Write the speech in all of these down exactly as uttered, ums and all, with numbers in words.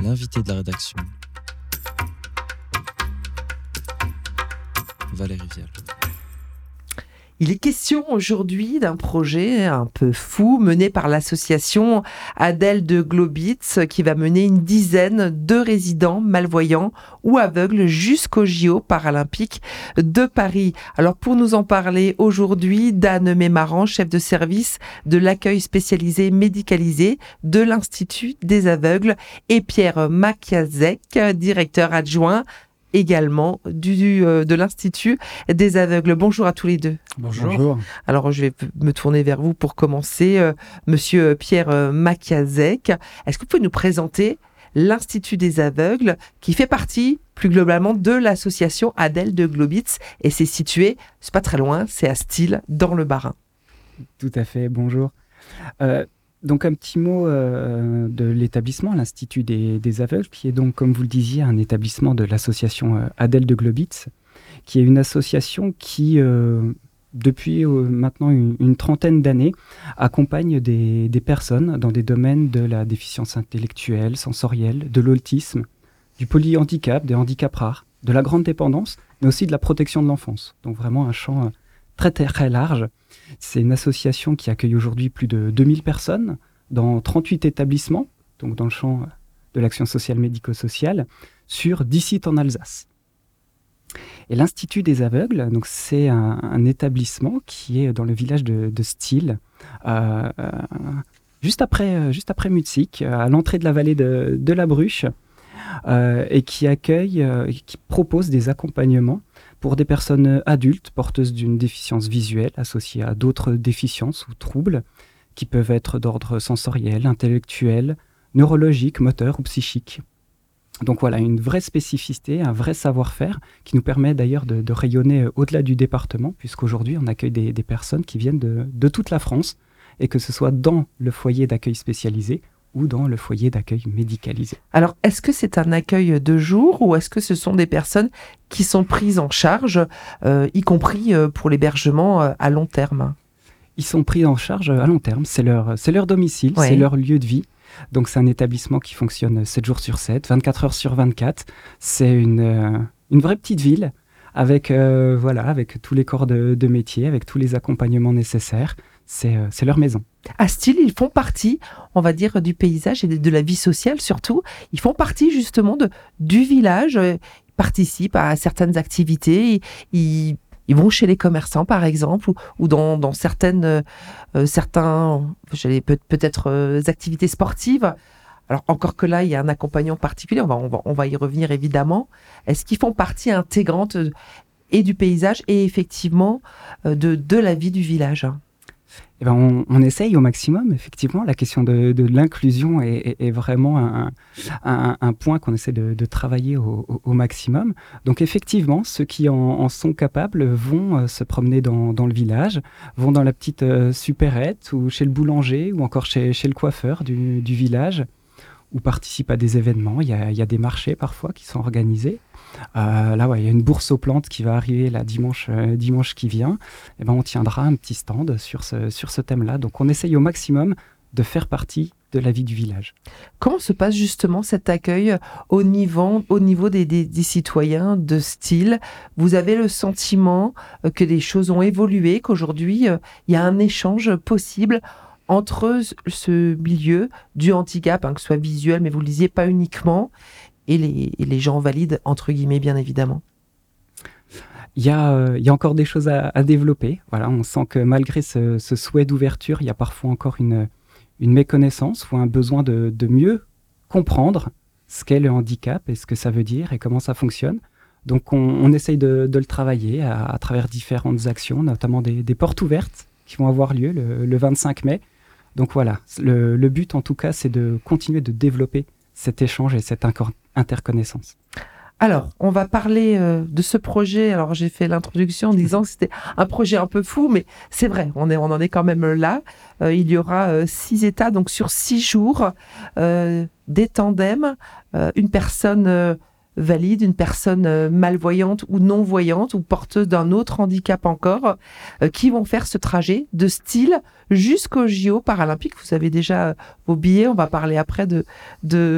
l'invité de la rédaction, Valérie Vial. Il est question aujourd'hui d'un projet un peu fou mené par l'association Adèle de Globitz qui va mener une dizaine de résidents malvoyants ou aveugles jusqu'aux J O paralympiques de Paris. Alors pour nous en parler aujourd'hui, Dan Mémaran, chef de service de l'accueil spécialisé médicalisé de l'Institut des aveugles, et Pierre Makiasek, directeur adjoint également du, euh, de l'Institut des aveugles. Bonjour à tous les deux. Bonjour. Bonjour. Alors, je vais me tourner vers vous pour commencer. Euh, Monsieur Pierre euh, Makiasek, est-ce que vous pouvez nous présenter l'Institut des aveugles qui fait partie, plus globalement, de l'association Adèle de Globitz et c'est situé, c'est pas très loin, c'est à Stille, dans le Bas-Rhin. Tout à fait, bonjour. Euh, Donc un petit mot euh, de l'établissement, l'Institut des, des aveugles, qui est donc, comme vous le disiez, un établissement de l'association euh, Adèle de Globitz, qui est une association qui, euh, depuis euh, maintenant une, une trentaine d'années, accompagne des, des personnes dans des domaines de la déficience intellectuelle, sensorielle, de l'autisme, du polyhandicap, des handicaps rares, de la grande dépendance, mais aussi de la protection de l'enfance. Donc vraiment un champ euh, très très large. C'est une association qui accueille aujourd'hui plus de deux mille personnes dans trente-huit établissements, donc dans le champ de l'action sociale médico-sociale, sur dix sites en Alsace. Et l'Institut des aveugles, donc c'est un, un établissement qui est dans le village de, de Stille, euh, euh, juste après, juste après Mutzig, à l'entrée de la vallée de, de la Bruche, euh, et qui accueille, euh, qui propose des accompagnements pour des personnes adultes porteuses d'une déficience visuelle associée à d'autres déficiences ou troubles qui peuvent être d'ordre sensoriel, intellectuel, neurologique, moteur ou psychique. Donc voilà, une vraie spécificité, un vrai savoir-faire qui nous permet d'ailleurs de, de rayonner au-delà du département, puisqu'aujourd'hui on accueille des, des personnes qui viennent de, de toute la France, et que ce soit dans le foyer d'accueil spécialisé ou dans le foyer d'accueil médicalisé. Alors, est-ce que c'est un accueil de jour ou est-ce que ce sont des personnes qui sont prises en charge, euh, y compris euh, pour l'hébergement euh, à long terme ? Ils sont pris en charge à long terme, c'est leur, c'est leur domicile, ouais. C'est leur lieu de vie. Donc c'est un établissement qui fonctionne sept jours sur sept, vingt-quatre heures sur vingt-quatre. C'est une, euh, une vraie petite ville avec, euh, voilà, avec tous les corps de, de métier, avec tous les accompagnements nécessaires. C'est, euh, c'est leur maison. À Stille, ils font partie, on va dire, du paysage et de, de la vie sociale surtout. Ils font partie justement de, du village, ils participent à certaines activités, ils, ils vont chez les commerçants par exemple, ou, ou dans, dans certaines, euh, certains, j'allais peut, peut-être euh, activités sportives. Alors encore que là, il y a un accompagnant particulier, on va, on va, on va y revenir évidemment. Est-ce qu'ils font partie intégrante et du paysage et effectivement de, de la vie du village ? Eh ben on, on essaye au maximum, effectivement. La question de, de l'inclusion est, est, est vraiment un, un, un point qu'on essaie de, de travailler au, au, au maximum. Donc effectivement, ceux qui en, en sont capables vont euh, se promener dans, dans le village, vont dans la petite euh, supérette ou chez le boulanger ou encore chez, chez le coiffeur du, du village, ou participent à des événements. Il y a, il y a des marchés parfois qui sont organisés. Euh, là, ouais, il y a une bourse aux plantes qui va arriver là, dimanche, euh, dimanche qui vient. Et ben, on tiendra un petit stand sur ce, sur ce thème-là. Donc, on essaye au maximum de faire partie de la vie du village. Comment se passe justement cet accueil au niveau, au niveau des, des, des citoyens de Stille ? Vous avez le sentiment que les choses ont évolué, qu'aujourd'hui, euh, il y a un échange possible entre ce milieu du handicap, hein, que ce soit visuel, mais vous le disiez, pas uniquement, et les, et les gens valides, entre guillemets, bien évidemment. Il y a, euh, il y a encore des choses à, à développer. Voilà, on sent que malgré ce, ce souhait d'ouverture, il y a parfois encore une, une méconnaissance ou un besoin de, de mieux comprendre ce qu'est le handicap et ce que ça veut dire et comment ça fonctionne. Donc on, on essaye de, de le travailler à, à travers différentes actions, notamment des, des portes ouvertes qui vont avoir lieu le, le vingt-cinq mai. Donc voilà, le, le but en tout cas, c'est de continuer de développer cet échange et cette inco- interconnaissance. Alors, on va parler euh, de ce projet. Alors, j'ai fait l'introduction en disant que c'était un projet un peu fou, mais c'est vrai, on, est, on en est quand même là. Euh, il y aura euh, six états, donc sur six jours, euh, des tandems, euh, une personne euh, valide, une personne euh, malvoyante ou non-voyante ou porteuse d'un autre handicap encore, euh, qui vont faire ce trajet de Stille jusqu'aux J O paralympiques. Vous avez déjà euh, vos billets, on va parler après de... de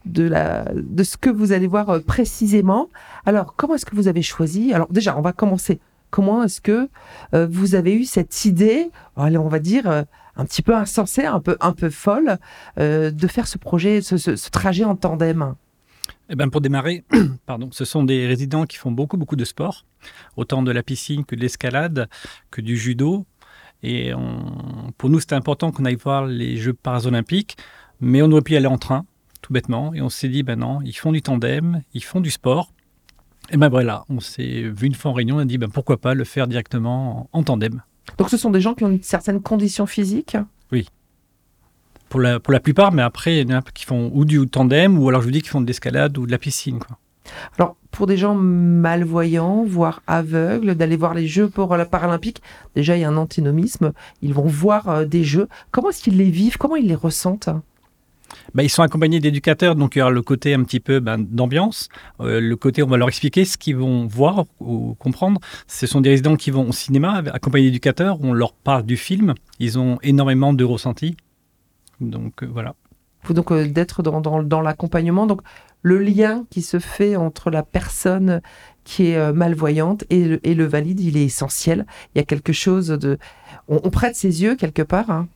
de, la, de ce que vous allez voir précisément. Alors, comment est-ce que vous avez choisi? Alors déjà, on va commencer. Comment est-ce que euh, vous avez eu cette idée, allez, on va dire, euh, un petit peu insensée, un peu, un peu folle, euh, de faire ce projet, ce, ce, ce trajet en tandem? Eh ben pour démarrer, pardon, ce sont des résidents qui font beaucoup, beaucoup de sport, autant de la piscine que de l'escalade, que du judo. Et on, pour nous, c'était important qu'on aille voir les Jeux paralympiques, mais on aurait pu y aller en train, tout bêtement. Et on s'est dit, ben non, ils font du tandem, ils font du sport. Et ben voilà, on s'est vu une fois en réunion, on a dit, ben pourquoi pas le faire directement en, en tandem. Donc ce sont des gens qui ont une certaine condition physique? Oui. Pour la, pour la plupart, mais après, il y en a qui font ou du tandem, ou alors je vous dis qu'ils font de l'escalade ou de la piscine, quoi. Alors, pour des gens malvoyants, voire aveugles, d'aller voir les Jeux paralympiques, déjà, il y a un antinomisme. Ils vont voir euh, des Jeux. Comment est-ce qu'ils les vivent? Comment ils les ressentent? Ben, ils sont accompagnés d'éducateurs, donc il y aura le côté un petit peu ben, d'ambiance. Euh, le côté, on va leur expliquer ce qu'ils vont voir ou comprendre. Ce sont des résidents qui vont au cinéma, accompagnés d'éducateurs. On leur parle du film. Ils ont énormément de ressentis. Donc, euh, voilà. Il faut donc euh, d'être dans, dans, dans l'accompagnement. Donc, le lien qui se fait entre la personne qui est euh, malvoyante et le, et le valide, il est essentiel. Il y a quelque chose de... On, on prête ses yeux quelque part, hein.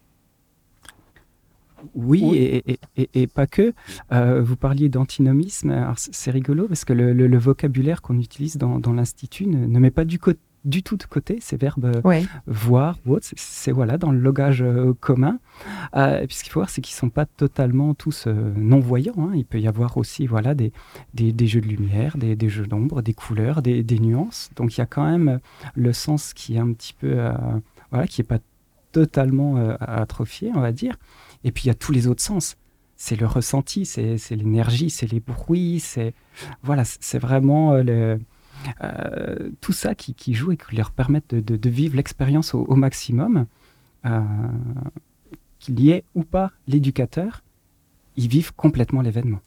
Oui, Oui. Et, et, et, et pas que. Euh, vous parliez d'antinomisme. Alors, c'est c'est rigolo parce que le, le, le vocabulaire qu'on utilise dans, dans l'Institut ne, ne met pas du, co- du tout de côté ces verbes euh, Ouais. voir ou autre. C'est, c'est voilà, dans le langage euh, commun. Euh, et puis ce qu'il faut voir, c'est qu'ils ne sont pas totalement tous euh, non-voyants, hein. Il peut y avoir aussi voilà, des, des, des jeux de lumière, des, des jeux d'ombre, des couleurs, des, des nuances. Donc il y a quand même le sens qui est un petit peu... Euh, voilà, qui n'est pas totalement euh, atrophié, on va dire. Et puis il y a tous les autres sens. C'est le ressenti, c'est, c'est l'énergie, c'est les bruits, c'est voilà, c'est vraiment euh, le, euh, tout ça qui, qui joue et qui leur permettent de, de, de vivre l'expérience au, au maximum. Euh, qu'il y ait ou pas l'éducateur, ils vivent complètement l'événement.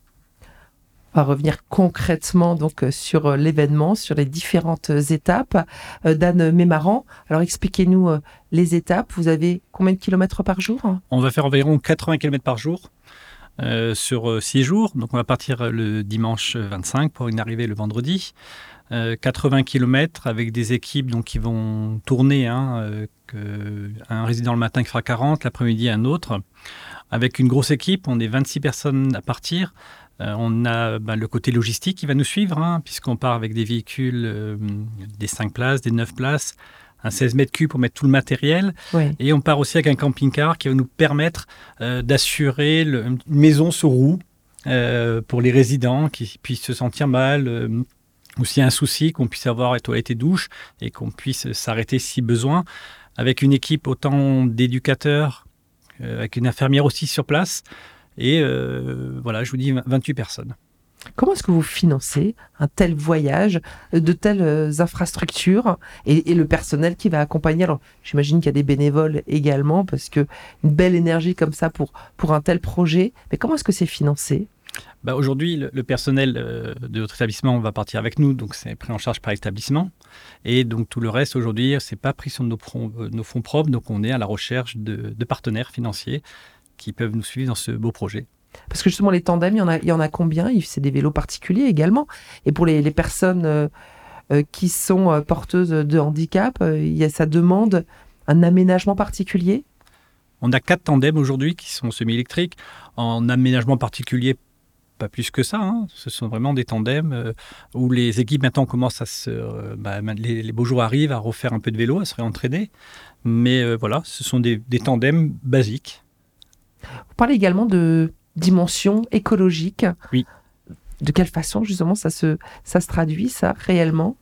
On va revenir concrètement donc euh, sur euh, l'événement, sur les différentes euh, étapes. Euh, Dan Mémaran, alors expliquez-nous euh, les étapes. Vous avez combien de kilomètres par jour? On va faire environ quatre-vingts kilomètres par jour euh, sur six jours. Donc on va partir le dimanche vingt-cinq pour une arrivée le vendredi. Euh, quatre-vingts kilomètres avec des équipes donc, qui vont tourner. Hein, euh, que, un résident le matin qui fera quarante, l'après-midi un autre. Avec une grosse équipe, on est vingt-six personnes à partir. Euh, on a ben, le côté logistique qui va nous suivre, hein, puisqu'on part avec des véhicules, euh, des cinq places, des neuf places, un seize mètres cubes pour mettre tout le matériel. Ouais. Et on part aussi avec un camping-car qui va nous permettre euh, d'assurer le, une maison sur roue euh, pour les résidents qui puissent se sentir mal, euh, ou s'il y a un souci, qu'on puisse avoir les toilettes et douches et qu'on puisse s'arrêter si besoin. Avec une équipe autant d'éducateurs, euh, avec une infirmière aussi sur place. Et euh, voilà, je vous dis vingt-huit personnes. Comment est-ce que vous financez un tel voyage, de telles euh, infrastructures et, et le personnel qui va accompagner? Alors, j'imagine qu'il y a des bénévoles également, parce que une belle énergie comme ça pour, pour un tel projet. Mais comment est-ce que c'est financé? Bah, aujourd'hui, le, le personnel euh, de notre établissement va partir avec nous, donc c'est pris en charge par l'établissement. Et donc tout le reste, aujourd'hui, c'est pas pris sur nos, pro, euh, nos fonds propres, donc on est à la recherche de, de partenaires financiers qui peuvent nous suivre dans ce beau projet. Parce que justement, les tandems, il y en a, il y en a combien? C'est des vélos particuliers également. Et pour les, les personnes euh, euh, qui sont euh, porteuses de handicap, euh, il y a, ça demande un aménagement particulier? On a quatre tandems aujourd'hui qui sont semi-électriques. En aménagement particulier, pas plus que ça. Hein. Ce sont vraiment des tandems euh, où les équipes maintenant commencent à se... Euh, bah, les, les beaux jours arrivent à refaire un peu de vélo, à se réentraîner. Mais euh, voilà, ce sont des, des tandems basiques. Vous parlez également de dimension écologique. Oui. De quelle façon, justement, ça se, ça se traduit, ça, réellement?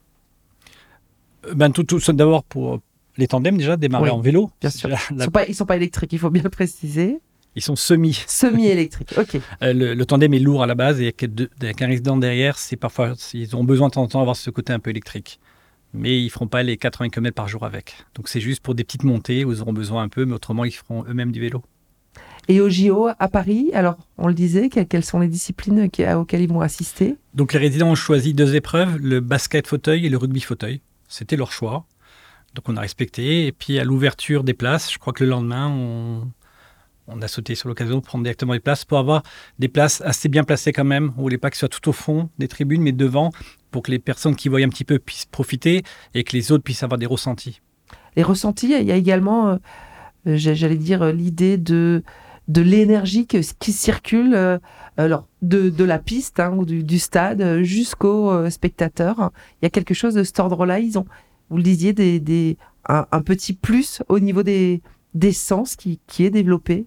ben, tout, tout, D'abord, pour les tandems, déjà, démarrer Oui, en vélo. Bien sûr. La, Ils ne la... sont, pas, ils sont pas électriques, il faut bien le préciser. Ils sont semi. Semi-électriques, ok. Euh, le, le tandem est lourd à la base et avec un résident derrière, c'est parfois, ils ont besoin de temps en temps d'avoir ce côté un peu électrique. Mais ils ne feront pas les quatre-vingts kilomètres par jour avec. Donc c'est juste pour des petites montées où ils auront besoin un peu, mais autrement, ils feront eux-mêmes du vélo. Et au J O à Paris, alors on le disait, quelles sont les disciplines auxquelles ils vont assister? Donc les résidents ont choisi deux épreuves, le basket fauteuil et le rugby fauteuil. C'était leur choix. Donc on a respecté. Et puis à l'ouverture des places, je crois que le lendemain, on, on a sauté sur l'occasion de prendre directement les places pour avoir des places assez bien placées quand même, où les packs soient tout au fond des tribunes, mais devant, pour que les personnes qui voient un petit peu puissent profiter et que les autres puissent avoir des ressentis. Les ressentis, il y a également, euh, j'allais dire, l'idée de, de l'énergie que, qui circule euh, alors, de, de la piste hein, ou du, du stade jusqu'aux euh, spectateurs. Il y a quelque chose de cet ordre-là. Ils ont, vous le disiez, des, des, un, un petit plus au niveau des, des sens qui, qui est développé.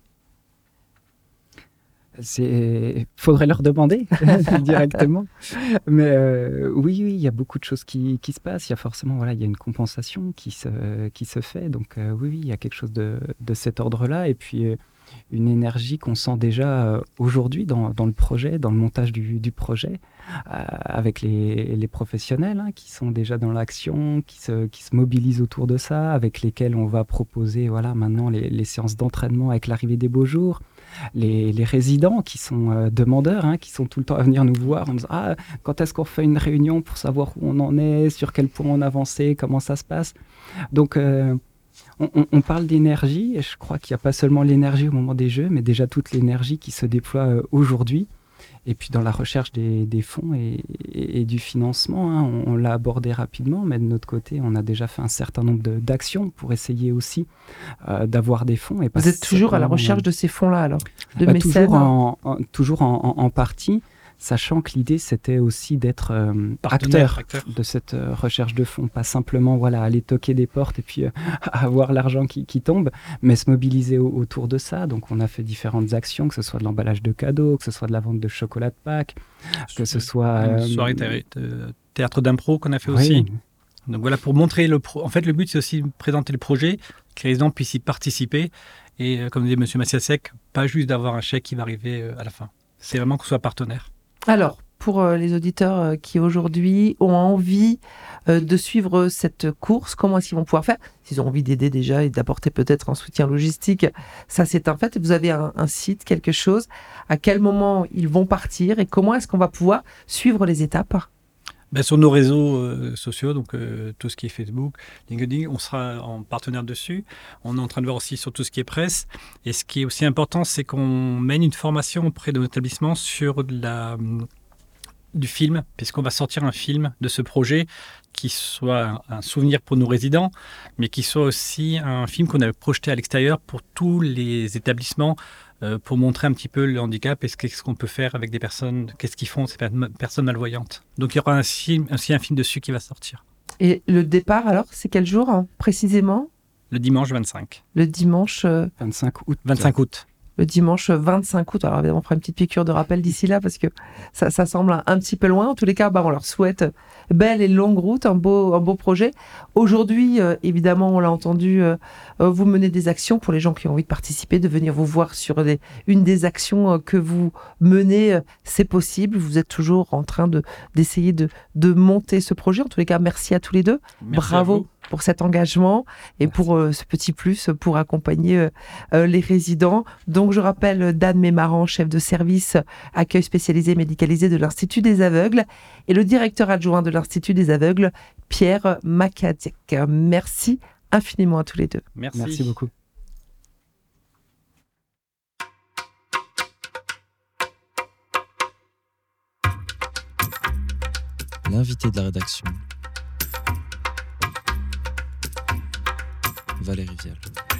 Il faudrait leur demander directement. Mais euh, oui, oui, il y a beaucoup de choses qui, qui se passent. Il y a forcément, voilà, il y a une compensation qui se, qui se fait. Donc euh, oui, oui, il y a quelque chose de, de cet ordre-là. Et puis euh, une énergie qu'on sent déjà euh, aujourd'hui dans, dans le projet, dans le montage du, du projet, euh, avec les, les professionnels hein, qui sont déjà dans l'action, qui se, qui se mobilisent autour de ça, avec lesquels on va proposer voilà, maintenant les, les séances d'entraînement avec l'arrivée des beaux jours. Les, les résidents qui sont euh, demandeurs, hein, qui sont tout le temps à venir nous voir en disant ah, quand est-ce qu'on fait une réunion pour savoir où on en est, sur quel point on a avancé, comment ça se passe. Donc, euh, on, on, on parle d'énergie, et je crois qu'il n'y a pas seulement l'énergie au moment des Jeux, mais déjà toute l'énergie qui se déploie euh, aujourd'hui. Et puis dans la recherche des, des fonds et, et, et du financement, hein, on, on l'a abordé rapidement, mais de notre côté, on a déjà fait un certain nombre de, d'actions pour essayer aussi euh, d'avoir des fonds. Et Vous êtes toujours à la recherche euh, de ces fonds-là, alors de bah, mécènes toujours, en, en, toujours en, en, en partie, sachant que l'idée, c'était aussi d'être euh, acteur, acteur de cette euh, recherche de fonds, pas simplement voilà, aller toquer des portes et puis euh, avoir l'argent qui, qui tombe, mais se mobiliser au, autour de ça. Donc, on a fait différentes actions, que ce soit de l'emballage de cadeaux, que ce soit de la vente de chocolat de Pâques, que ce soit... Une euh, soirée thé- théâtre d'impro qu'on a fait aussi. Oui. Donc voilà, pour montrer le... Pro... En fait, le but, c'est aussi de présenter le projet, que les résidents puissent y participer. Et euh, comme disait M. Massiasek, pas juste d'avoir un chèque qui va arriver euh, à la fin. C'est vraiment qu'on soit partenaire. Alors, pour euh, les auditeurs euh, qui aujourd'hui ont envie euh, de suivre cette course, comment est-ce qu'ils vont pouvoir faire ? S'ils ont envie d'aider déjà et d'apporter peut-être un soutien logistique, ça c'est un fait. Vous avez un, un site, quelque chose. À quel moment ils vont partir et comment est-ce qu'on va pouvoir suivre les étapes ? Ben, sur nos réseaux euh, sociaux, donc euh, tout ce qui est Facebook, LinkedIn, on sera en partenaire dessus. On est en train de voir aussi sur tout ce qui est presse. Et ce qui est aussi important, c'est qu'on mène une formation auprès de nos établissements sur de la, du film, puisqu'on va sortir un film de ce projet qui soit un, un souvenir pour nos résidents, mais qui soit aussi un film qu'on avait projeté à l'extérieur pour tous les établissements, euh, pour montrer un petit peu le handicap et ce qu'est-ce qu'on peut faire avec des personnes, qu'est-ce qu'ils font ces personnes malvoyantes. Donc il y aura un film, aussi un film dessus qui va sortir. Et le départ alors, c'est quel jour hein, précisément ? Le dimanche vingt-cinq. Le dimanche euh... vingt-cinq août. vingt-cinq août. Le dimanche vingt-cinq août. Alors évidemment, on fera une petite piqûre de rappel d'ici là parce que ça, ça semble un, un petit peu loin. En tous les cas, bah, on leur souhaite belle et longue route, un beau, un beau projet. Aujourd'hui, euh, évidemment, on l'a entendu, euh, vous menez des actions pour les gens qui ont envie de participer, de venir vous voir sur les, une des actions que vous menez. C'est possible. Vous êtes toujours en train de, d'essayer de, de monter ce projet. En tous les cas, merci à tous les deux. Merci. Bravo pour cet engagement et merci. Pour euh, ce petit plus pour accompagner euh, les résidents. Donc, je rappelle Dan Mémaran, chef de service accueil spécialisé et médicalisé de l'Institut des aveugles et le directeur adjoint de l'Institut des aveugles, Pierre Macadiec. Merci infiniment à tous les deux. Merci, merci beaucoup. L'invité de la rédaction, Valérie Vial.